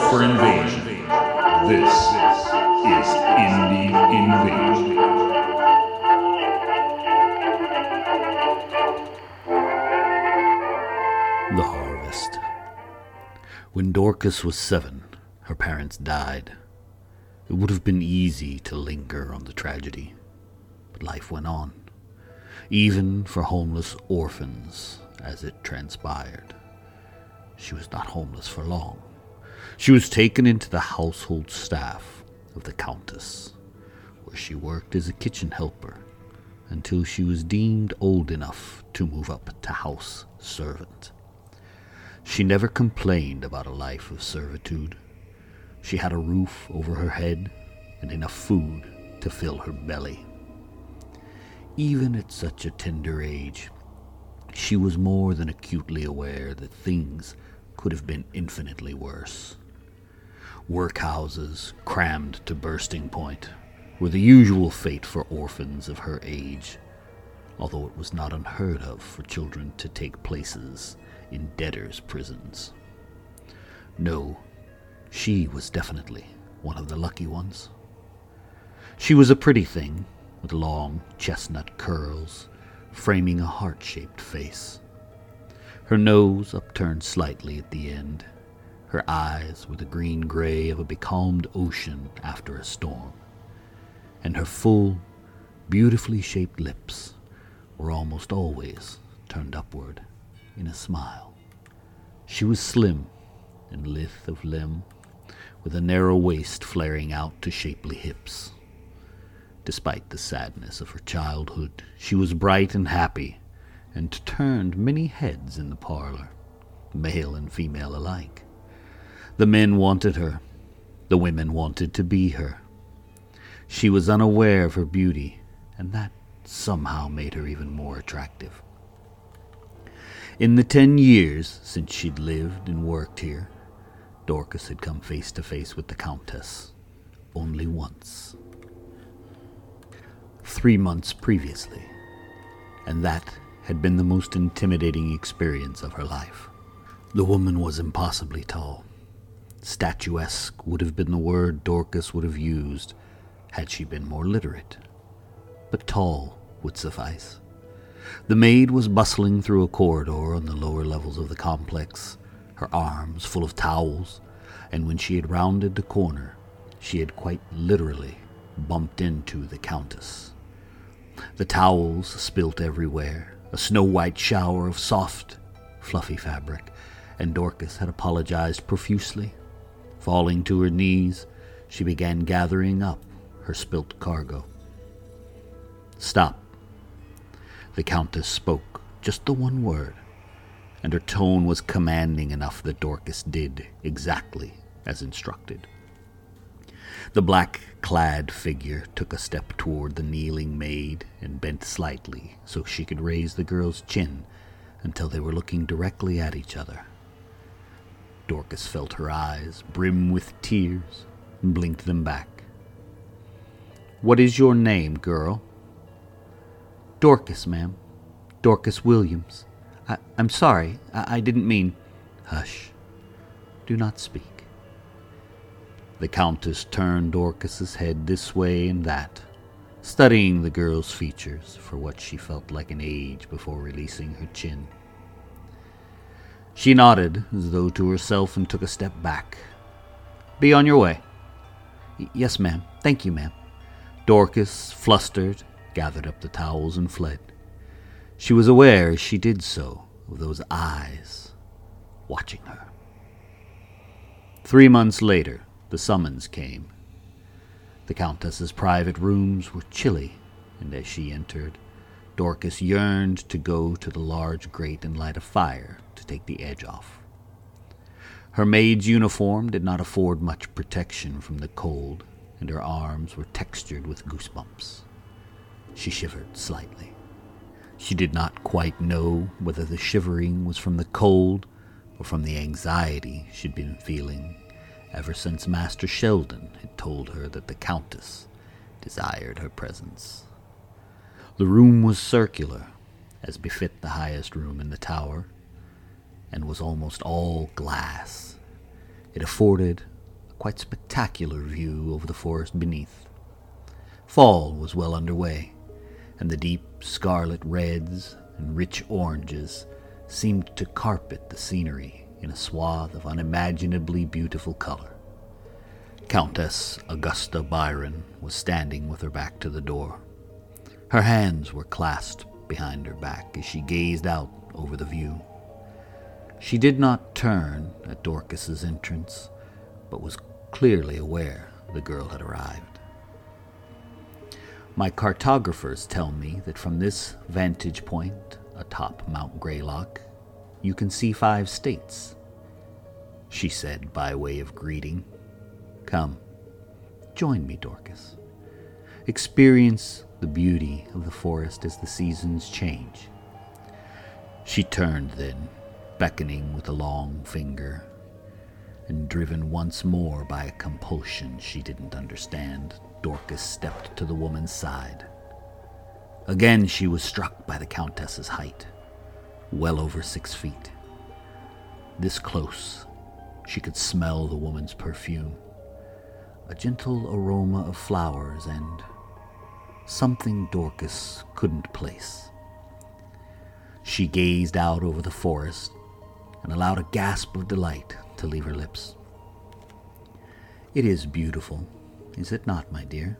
for invasion. This is Indie Invasion. The Harvest. When Dorcas was 7, her parents died. It would have been easy to linger on the tragedy, but life went on, even for homeless orphans, as it transpired. She was not homeless for long. She was taken into the household staff of the Countess, where she worked as a kitchen helper until she was deemed old enough to move up to house servant. She never complained about a life of servitude. She had a roof over her head and enough food to fill her belly. Even at such a tender age, she was more than acutely aware that things could have been infinitely worse. Workhouses, crammed to bursting point, were the usual fate for orphans of her age, although it was not unheard of for children to take places in debtors' prisons. No, she was definitely one of the lucky ones. She was a pretty thing, with long chestnut curls, framing a heart-shaped face. Her nose upturned slightly at the end, her eyes were the green-gray of a becalmed ocean after a storm, and her full, beautifully shaped lips were almost always turned upward in a smile. She was slim and lithe of limb, with a narrow waist flaring out to shapely hips. Despite the sadness of her childhood, she was bright and happy, and turned many heads in the parlor, male and female alike. The men wanted her, the women wanted to be her. She was unaware of her beauty, and that somehow made her even more attractive. In the 10 years since she'd lived and worked here, Dorcas had come face to face with the Countess only once. 3 months previously, and that had been the most intimidating experience of her life. The woman was impossibly tall. Statuesque would have been the word Dorcas would have used had she been more literate, but tall would suffice. The maid was bustling through a corridor on the lower levels of the complex, her arms full of towels, and when she had rounded the corner, she had quite literally bumped into the Countess. The towels spilt everywhere, a snow-white shower of soft, fluffy fabric, and Dorcas had apologized profusely. Falling to her knees, she began gathering up her spilt cargo. "Stop." The Countess spoke just the one word, and her tone was commanding enough that Dorcas did exactly as instructed. The black-clad figure took a step toward the kneeling maid and bent slightly so she could raise the girl's chin until they were looking directly at each other. Dorcas felt her eyes brim with tears and blinked them back. "What is your name, girl?" "Dorcas, ma'am. Dorcas Williams. I'm sorry. I didn't mean—" "Hush. Do not speak." The Countess turned Dorcas's head this way and that, studying the girl's features for what she felt like an age before releasing her chin. She nodded as though to herself and took a step back. "Be on your way." "Yes, ma'am. Thank you, ma'am." Dorcas, flustered, gathered up the towels and fled. She was aware as she did so of those eyes watching her. 3 months later, the summons came. The Countess's private rooms were chilly, and as she entered, Dorcas yearned to go to the large grate and light a fire to take the edge off. Her maid's uniform did not afford much protection from the cold, and her arms were textured with goosebumps. She shivered slightly. She did not quite know whether the shivering was from the cold or from the anxiety she'd been feeling ever since Master Sheldon had told her that the Countess desired her presence. The room was circular, as befit the highest room in the tower, and was almost all glass. It afforded quite spectacular view over the forest beneath. Fall was well underway, and the deep scarlet reds and rich oranges seemed to carpet the scenery in a swath of unimaginably beautiful color. Countess Augusta Byron was standing with her back to the door. Her hands were clasped behind her back as she gazed out over the view. She did not turn at Dorcas's entrance, but was clearly aware the girl had arrived. My cartographers tell me that from this vantage point atop Mount Greylock, you can see 5 states, she said by way of greeting. Come, join me, Dorcas. Experience the beauty of the forest as the seasons change. She turned then, beckoning with a long finger, and driven once more by a compulsion she didn't understand, Dorcas stepped to the woman's side. Again she was struck by the Countess's height, well over 6 feet. This close, she could smell the woman's perfume, a gentle aroma of flowers and something Dorcas couldn't place. She gazed out over the forest and allowed a gasp of delight to leave her lips. It is beautiful, is it not, my dear?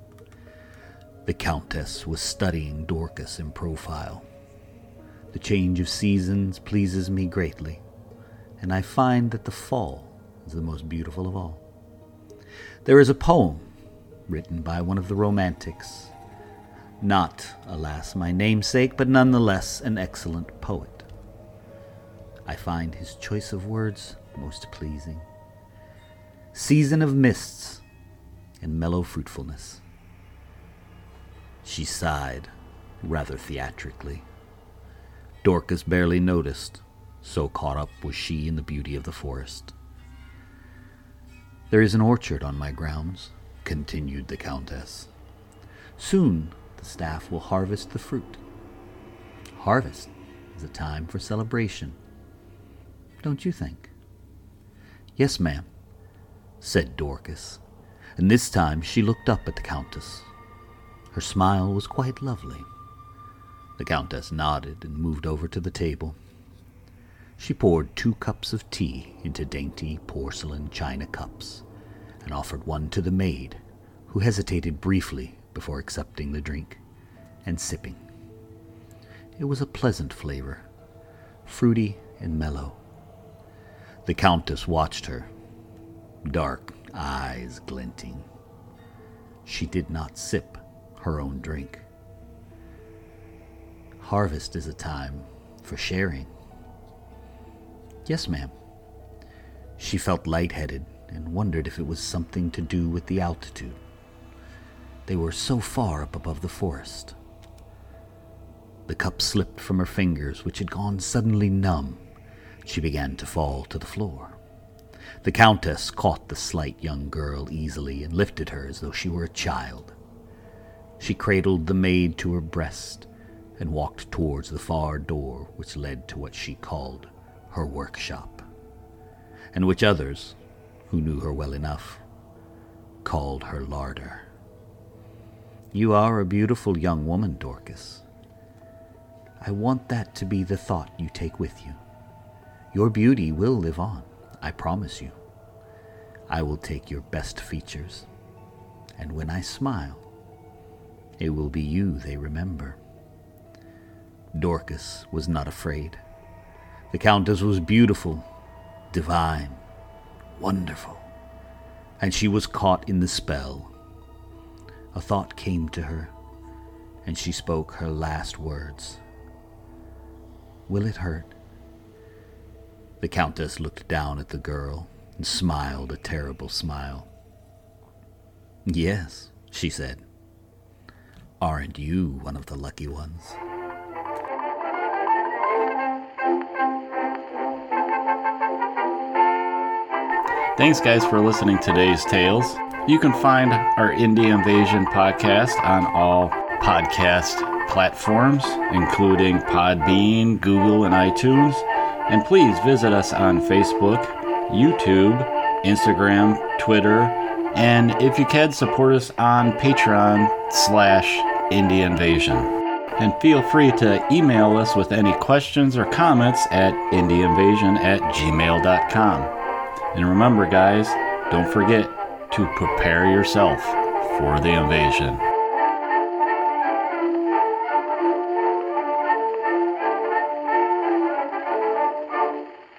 The Countess was studying Dorcas in profile. The change of seasons pleases me greatly, and I find that the fall is the most beautiful of all. There is a poem written by one of the Romantics, not, alas, my namesake, but nonetheless an excellent poet. I find his choice of words most pleasing. Season of mists and mellow fruitfulness. She sighed, rather theatrically. Dorcas barely noticed, so caught up was she in the beauty of the forest. There is an orchard on my grounds, continued the Countess. Soon the staff will harvest the fruit. Harvest is a time for celebration, don't you think? Yes, ma'am, said Dorcas, and this time she looked up at the Countess. Her smile was quite lovely. The Countess nodded and moved over to the table. She poured 2 cups of tea into dainty porcelain china cups and offered one to the maid, who hesitated briefly before accepting the drink and sipping. It was a pleasant flavor, fruity and mellow. The Countess watched her, dark eyes glinting. She did not sip her own drink. Harvest is a time for sharing. Yes, ma'am. She felt lightheaded and wondered if it was something to do with the altitude. They were so far up above the forest. The cup slipped from her fingers, which had gone suddenly numb. She began to fall to the floor. The Countess caught the slight young girl easily and lifted her as though she were a child. She cradled the maid to her breast and walked towards the far door which led to what she called her workshop, and which others, who knew her well enough, called her larder. You are a beautiful young woman, Dorcas. I want that to be the thought you take with you. Your beauty will live on, I promise you. I will take your best features, and when I smile, it will be you they remember. Dorcas was not afraid. The Countess was beautiful, divine, wonderful, and she was caught in the spell. A thought came to her, and she spoke her last words. Will it hurt? The Countess looked down at the girl and smiled a terrible smile. Yes, she said. Aren't you one of the lucky ones? Thanks, guys, for listening to today's tales. You can find our Indie Invasion podcast on all podcast platforms, including Podbean, Google, and iTunes. And please visit us on Facebook, YouTube, Instagram, Twitter, and if you can, support us on Patreon/Indie Invasion. And feel free to email us with any questions or comments at indieinvasion@gmail.com. And remember, guys, don't forget to prepare yourself for the invasion.